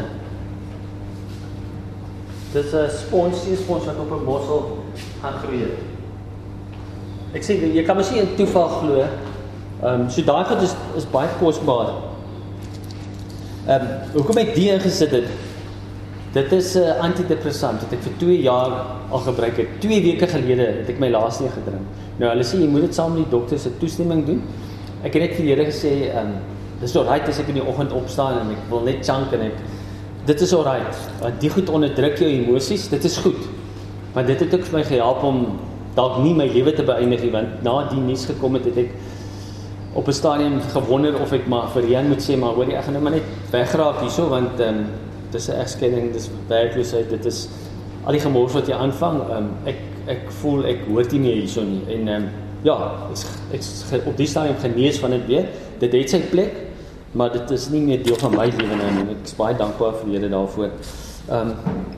Speaker 2: Dis 'n spons, die spons wat op 'n mossel gaan groei. Ek sê jy kan mos nie in toeval glo. Ehm um, so daai goed is is baie kosbaar. Ehm um, hoekom ek die ingesit het? Dit is 'n uh, antidepressant wat ek vir twee jaar al gebruik het. Twee weke gelede het ek my laaste een gedrink. Nou, hulle sê jy moet dit saam met die dokter se toestemming doen. Ek het net vir julle gesê, um, dis alright as ek in die oggend opstaan en ek wil net chunk en ek, dit is alright. Want die goed onderdruk jou emosies, dit is goed. Maar dit het ook vir my gehelp om dalk nie my lewe te beëindig nie, want na die nuus gekom het, het ek op 'n stadium gewonder of ek maar vir Jan moet sê, maar hoor jy, ek gaan nou maar net wegraak hierso, want um, dis 'n egskeiding, dis werkloosheid, dit is al die gemors wat jy aanvang, um, ek, ek voel, ek hoort nie meer hierso nie, en um, ja, ek is op die stadium genees van dit weer, dit het sy plek, maar dit is nie meer deel van my lewe nou nie, ek is baie dankbaar vir julle daarvoor. Um,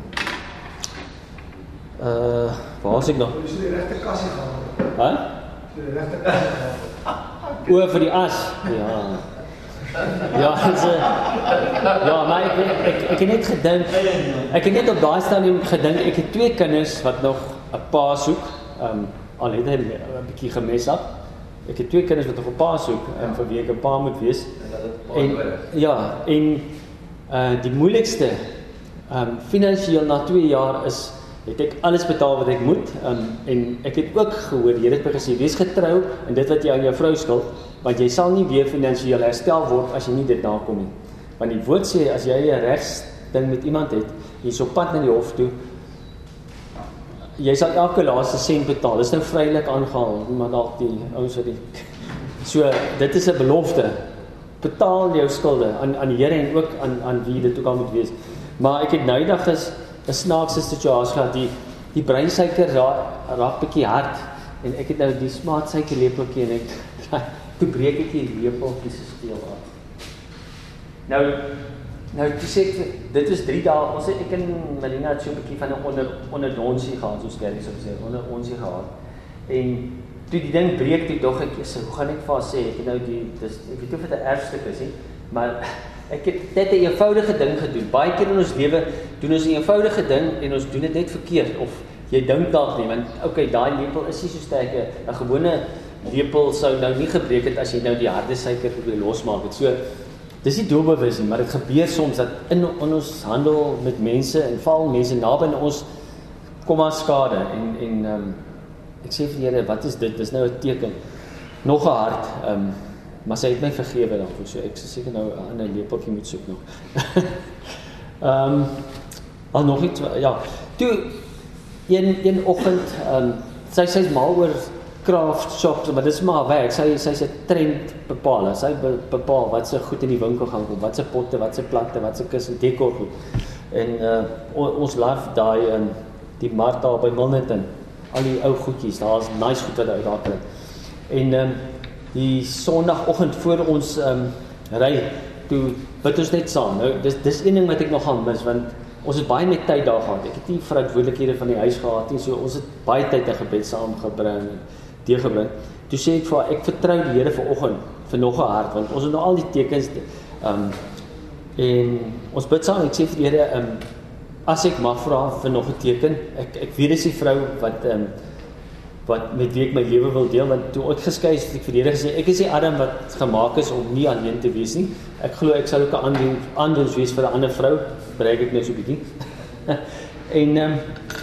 Speaker 2: uh, waar is ek nog?
Speaker 1: Jy sê die regte kassie gaan.
Speaker 2: Huh?
Speaker 1: Die regte kassie gaan.
Speaker 2: O, vir die as, ja. Ja, so, ja, maar ek, ek, ek, ek het net gedink, ek het net op daai stadium gedink, ek het twee kinders wat nog 'n pa soek, um, al het hy 'n bietjie gemes op. Ek het twee kinders wat nog 'n pa soek, um, vir wie ek 'n pa moet wees. En, ja, en uh, die moeilikste, um, finansiëel na twee jaar is, het ek alles betaal wat ek moet, um, en ek het ook gehoor, die Here het my gesê, wees getrou in dit wat jy aan jou vrou skuld, want jy sal nie weer finansiëel herstel word as jy nie dit nakom nie. Want die woord sê, as jy 'n regsding met iemand het, jy is op pad na die hof toe, jy sal elke laaste sent betaal, dis nou vrylik aangehaal, maar dalk die ouens wat die, so, dit is 'n belofte, betaal jou skulde aan, aan die Here en ook aan, aan wie dit ook al moet wees. Maar ek het nou eendag is 'n snaakse situasie gehad, die, die breinsuiker raak, raak bietjie hard, en ek het nou die smaatsuikerlepeltjie en ek, toe breek ek die lepeltjie se steel af. Nou, nou toe sê ek, dit is drie dae, ons het, ek en Melina het so 'n bietjie van 'n onder, onderdonsie gehad, soos Gary sou sê, onder onsie gehad, en toe die ding breek, toe dog ek, hoe gaan ek vir haar sê, ek het nou die, dis, ek weet nie of dit 'n erfstuk is nie, maar ek het net 'n eenvoudige ding gedoen. Baie keer in ons lewe doen ons 'n eenvoudige ding en ons doen dit net verkeerd, of jy dink dalk nie, want okay, daai lepel is nie so sterk, 'n gewone lepel sou nou nie gebreek het as jy nou die harde suiker probeer losmaak het. So, dis nie doelbewus nie, maar dit gebeur soms dat in, in ons handel met mense en val mense naby aan ons kom aan skade en en um, ek sê vir die Here, wat is dit? Dis nou 'n teken. Nog 'n hart, um, maar sy het my vergewe daarvoor, so ek sê seker nou 'n ander lepeltjie moet soek nog. Ehm um, al nog iets, ja. Toe een een oggend, ehm um, sy sy's mal oor craft shops, maar dis maar werk. Sy sy's 'n trend bepaler. Sy be, bepaal wat se goed in die winkel gaan kom, wat se potte, wat se plante, wat se kussens, dekor goed. En uh, on, ons love daai in die mark daar by Milnerton. Al die ou goedjies, daar's nice goed wat uit daar kry. En ehm um, die Sondagoggend voor ons um, ry, toe bid ons net saam. Nou, dis, dis een ding wat ek nog gaan mis, want ons het baie met tyd daar gehad. Ek het nie verantwoordelikhede van die huis gehad nie, so ons het baie tyd in gebed saam gebring en deurgebring. Toe sê ek vir haar, ek vertrou die Here vanoggend vir nog 'n hart, want ons het nou al die tekens, um, en ons bid saam, ek sê vir die Here, um, as ek mag vra vir nog 'n teken, ek, ek weet dis die vrou wat, um, wat met wie ek my lewe wil deel, want toe ek geskei is, het ek vir die Here gesê, ek is die Adam wat gemaak is om nie alleen te wees nie, ek glo ek sal ook 'n aandoen, aandoens wees vir 'n ander vrou, bereik ek nou so 'n bietjie, en, um,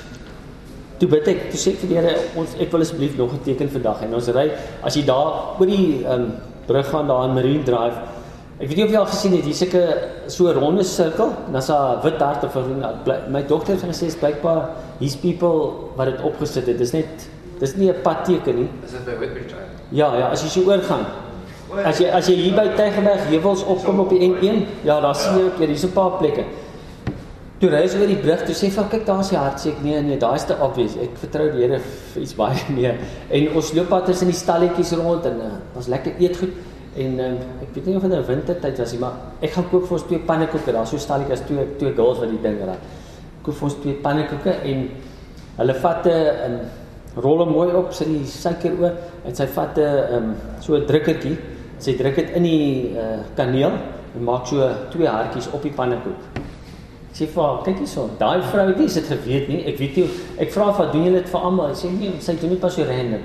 Speaker 2: toe bid ek, toe sê ek vir die Here, ons, ek wil asseblief nog 'n teken vandag, en ons ry, as jy daar oor die um, brug gaan, daar in Marine Drive, ek weet nie of jy al gesien het, hier is seker so 'n ronde sirkel, en dan is daar 'n wit hart, of a, my dokter het gesê, is blykbaar, hier's people wat dit opgesit het, dis net, dis nie 'n padteken nie.
Speaker 3: Is dit by Whitbridge Drive?
Speaker 2: Ja, ja, as jy so oorgaan, as jy, as jy hier by Tygerberg Heuwels opkom op die N een, ja, daar sien jy ook, hier is 'n paar plekke. Toe ry ons oor die brug, toe sê vir, kyk, daar is die hart, sê ek, nee, nee, daar is te obvious, ek vertrou die Here vir iets baie meer, en ons loop pad tussen die stalletjies rond, en uh, ons lekker eet goed, en um, ek weet nie of dit nou wintertyd was nie, maar ek gaan koop vir ons twee pannekoeke, daar so stalletjie as twee, twee girls wat die ding raak, koop vir ons twee pannekoeke, en hulle vat 'n um, rol hom mooi op, sy die suiker oor, en sy vat 'n um, so 'n drukkertjie, sy druk dit in die uh, kaneel, en maak so twee hartjies op die pannekoek. Ek sê vir haar, kyk hierso, daai vrou het nie dit geweet nie, ek weet nie, ek vra vir, doen julle dit vir almal? Sy sê, nee, sy doen nie pas so random.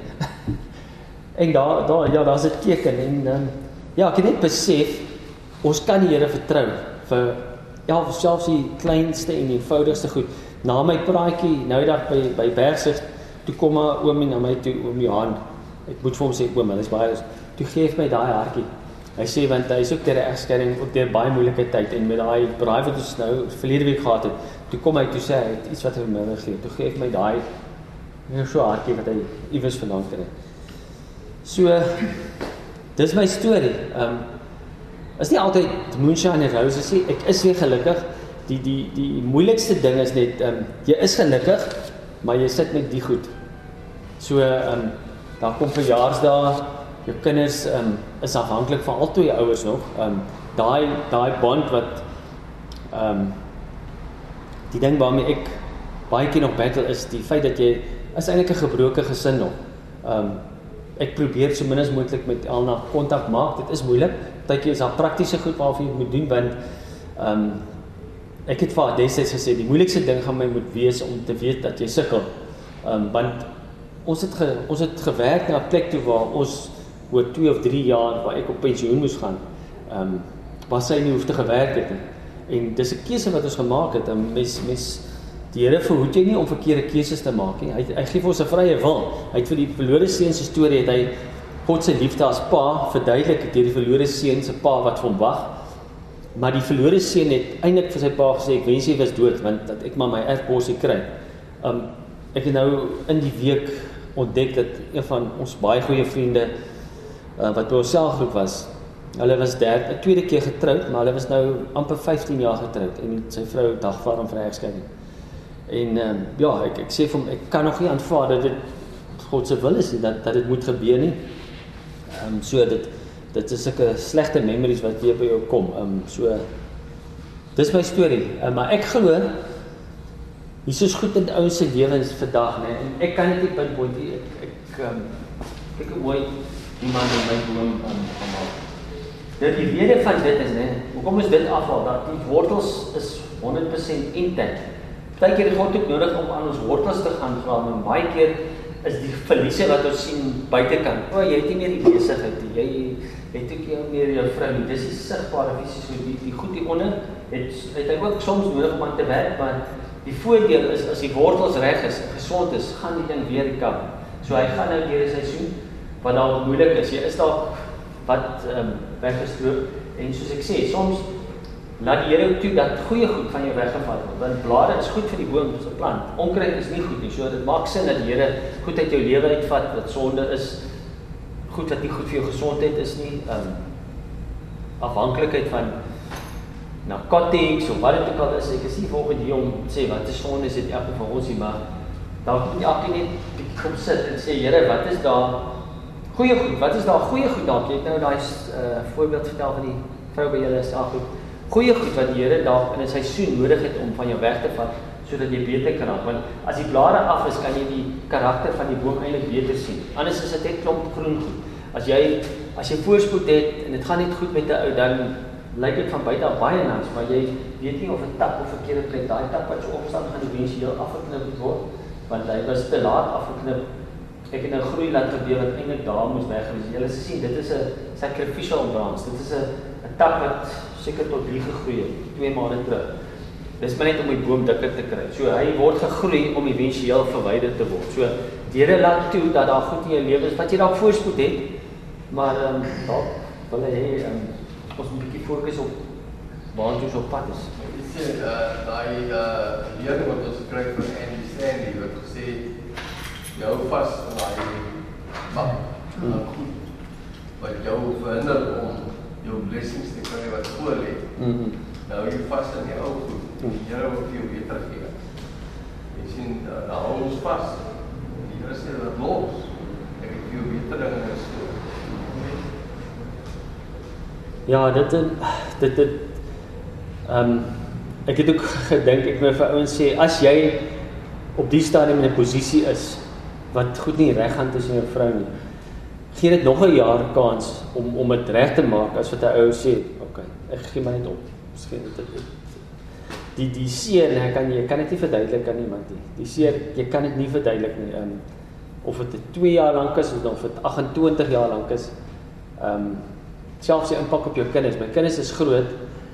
Speaker 2: En daar, daar, ja, daar's 'n teken, en um, ja, ek het net besef, ons kan die Here vertrou vir ja, selfs die kleinste en eenvoudigste goed. Na my praatjie, nou dag by by Bergsig, toe kom maar oomie na my toe, oom Johan. Ek moet vir hom sê, oom, dis baie, toe geef my daai hartjie. Hy sê, want hy is ook deur 'n egskeiding, ook deur baie moeilike tyd, en met daai braai wat ons nou verlede week gehad het, toe kom hy toe sê, hy het iets wat hy vir my gegee, toe geef my daai, nou so hartjie wat hy iewers vandaan kry. So, dis my storie. Um, is nie altyd moonshine and roses nie, ek is weer gelukkig. Die, die, die moeilikste ding is net, um, jy is gelukkig, maar jy sit met die goed. So, um, daar kom verjaarsdae, jou kinders um, is afhanklik van al twee ouers nog. Um, daai, daai band wat, um, die ding waarmee ek baie keer nog battle is, die feit dat jy, is eintlik 'n gebroke gesin nog. Um, ek probeer so min as moontlik met Elna kontak maak, dit is moeilik, partykeer is daar praktiese goed waarvoor jy moet doen, want, um, ek het vir haar destyds gesê, die moeilikste ding gaan my moet wees om te weet dat jy sukkel. Um, want ons het, ge, ons het gewerk na 'n plek toe waar ons oor twee of drie jaar waar ek op pensioen moes gaan, um, waar sy nie hoef te gewerk het nie. En dis 'n keuse wat ons gemaak het. Um, mens, mens, die Here verhoed jy nie om verkeerde keuses te maak nie. Hy, hy gee vir ons 'n vrye wil. Hy het vir die verlore seun se storie het hy God se liefde as pa verduidelik deur die verlore seun se pa wat vir hom wag. Maar die verlore seun het eintlik vir sy pa gesê, ek wens jy was dood, want dat ek maar my erfposie kry. Um, ek het nou in die week ontdek dat een van ons baie goeie vriende, uh, wat by ons selgroep was, hulle was derde, tweede keer getroud, maar hulle was nou amper vyftien jaar getroud, en sy vrou dagvaar om vir egskeiding. En um, ja, ek, ek sê vir hom, ek kan nog nie aanvaar dat dit God se wil is, dat, dat dit moet gebeur nie. Um, so dit, dit is sulke slegte memories wat weer by jou kom. Um, so, dis my storie. Um, maar ek glo, hier is goed in ouens se lewens vandag, nee, en ek kan dit nie pinpoint nie. Ek, ek, um, ek het ooit iemand in my boom um, gemaak. Nou, die rede van dit is, nee, hoekom is dit afval? Dat die wortels is honderd persent intent. Baie keer het God ook nodig om aan ons wortels te gaan gaan, en baie keer is die verliese wat ons sien buitekant. O, jy het nie meer die besigheid nie, jy het ook nie meer jou vrou nie, dis die sigbare visies, so die, die goed hieronder, het, het hy ook soms nodig om aan te werk, maar die voordeel is, as die wortels reg is, gezond is, gaan die ding weer kan. So hy gaan nou deur 'n seisoen, wat daar moeilik is, jy is daar wat um, weggestroop, en soos ek sê, soms laat die Here ook toe dat goeie goed van jou weggevat word, want blare is goed vir die boom se plant, onkruid is nie goed nie, so dit maak sin dat die Here goed uit jou lewe uitvat, wat sonde is, goed wat nie goed vir jou gesondheid is nie, um, afhanklikheid van narcotics, of wat dit ook al is, ek is nie volgende hier om te sê, wat is sonde is dit elke van ons nie, maar daar moet jy elke net bietjie kom sit en sê, Here, wat is daar goeie goed, wat is daar goeie goed dalk, jy het nou daai uh, voorbeeld vertel van die vrou by julle selfgroep, goeie goed wat die Here dalk in 'n seisoen nodig het om van jou weg te vat, sodat jy beter kan raak, want as die blare af is, kan jy die karakter van die boom eintlik beter sien, anders is dit net klomp groen goed, as jy, as jy voorspoed het, en dit gaan net goed met 'n ou, dan lyk dit van buite af baie nice, maar jy weet nie of 'n tak of verkeerde plek, daai tak wat so opstaan gaan eventueel afgeknip word, want hy was te laat afgeknip, ek het nou groei laat gebeur wat eintlik daar moes weggewees. Julle sien, dit is 'n sacrificial branch, dit is 'n 'n tak wat seker tot hier gegroei het, twee maande terug. Dis maar net om die boom dikker te kry. So hy word gegroei om eventueel verwyder te word. So die Here laat toe dat daar goed in jou lewe is, wat jy dalk voorspoed het, maar ehm um, dalk wil hy hê um, ons moet 'n bietjie fokus op waar ons op pad is.
Speaker 4: Jy sê uh, daai uh, leerling wat ons gekry van Andy Stanley wat gesê jy hou vas aan daai pad, hmm. goed, wat jou verhinder om jou blessings te kry wat voor lê. Mm-hmm. Nou jy vas aan die ou goed, die Here wil vir jou beter gee. Jy sien, uh, daar hou ons vas, die Here sê dat los, ek het vir jou beter dinge gestoor.
Speaker 2: Ja, dit, dit, dit, um, ek het ook gedink, ek wil vir ouens sê, as jy op die stadium in 'n posisie is, wat goed nie reg gaan tussen jou vrou nie, gee dit nog 'n jaar kans om om dit reg te maak, as wat 'n ou sê, okay, ek gee my net op. Miskien dit die die seer, nee, kan jy kan dit nie verduidelik aan iemand nie. Die seer, jy kan dit nie verduidelik nie. Um, of dit twee jaar lank is of dit agt en twintig jaar lank is. Um, selfs die impak op jou kinders. My kinders is groot.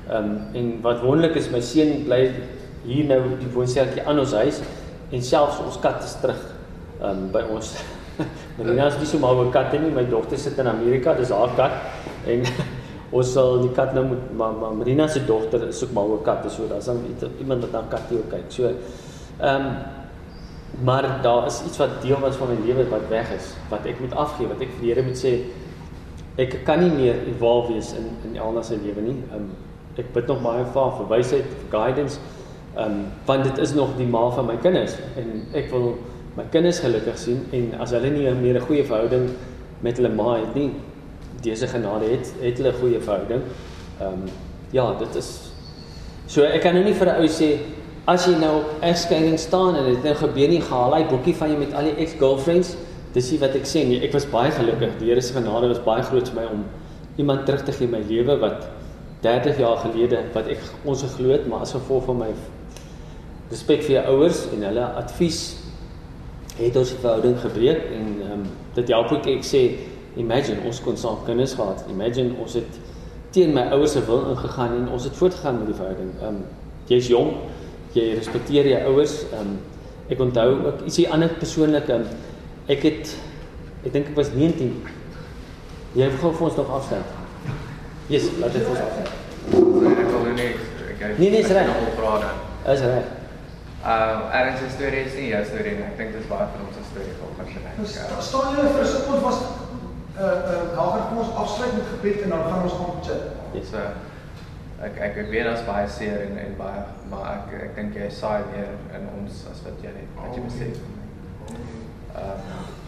Speaker 2: Um, en wat wonderlik is, my seun bly hier nou die woonsterkie aan ons huis en selfs ons kat is terug um, by ons. Marina is nie so maar oor katte nie, my dogter sit in Amerika, dis haar kat en ons sal die kat nou moet, maar, maar Marina se dogter is ook maar oor katte, so daar is dan iemand wat dan katte ook kyk. So, um, maar daar is iets wat deel was van my lewe wat weg is, wat ek moet afgee, wat ek vir die Here moet sê, ek kan nie meer involved wees in, in Elna se lewe nie. Um, ek bid nog baie vir vir wysheid, vir guidance, um, want dit is nog die ma van my kinders, en ek wil my kinders gelukkig sien, en as hulle nie meer 'n goeie verhouding met hulle ma het nie, dese genade het, het hulle 'n goeie verhouding. Um, ja, dit is, so ek kan nou nie vir 'n ou sê, as jy nou op egskeiding staan, en dit nou gebeur nie, gehaal hy boekie van jy met al die ex-girlfriends, dis nie wat ek sê nie, ek was baie gelukkig, die Here se genade was baie groot vir my, om iemand terug te gee in my lewe, wat dertig jaar gelede, wat ek ons geglo het, maar as gevolg van my respek vir jou ouers, en hulle advies, het ons die verhouding gebreek, en um, dit help ook, ek sê, imagine, ons kon saam kinders gehad, imagine, ons het teen my ouers se wil ingegaan, en ons het voortgegaan met die verhouding. Um, jy is jong, jy respekteer jou ouers, um, ek onthou ook, ietsie ander persoonlik, um, ek het, ek dink ek was negentien, jy wil vir ons nog afsluit. Yes, laat dit vir ons afsluit.
Speaker 3: Ek wil nie, ek
Speaker 2: Nee, nee, is reg.
Speaker 3: nog vra dan.
Speaker 2: Is reg.
Speaker 3: Uh, Ernst se storie is nie jou storie nie, ek dink dit is baie van ons se storie volgens my.
Speaker 1: Dus, staan julle vir 'n sekonde vas, uh, uh, daar gaan ons afsluit met gebed, en dan gaan ons aan chat.
Speaker 3: So, ek, ek, ek weet dat is baie seer en, en baie, maar ek, ek dink jy saai meer in ons as wat jy, wat jy besef. Um,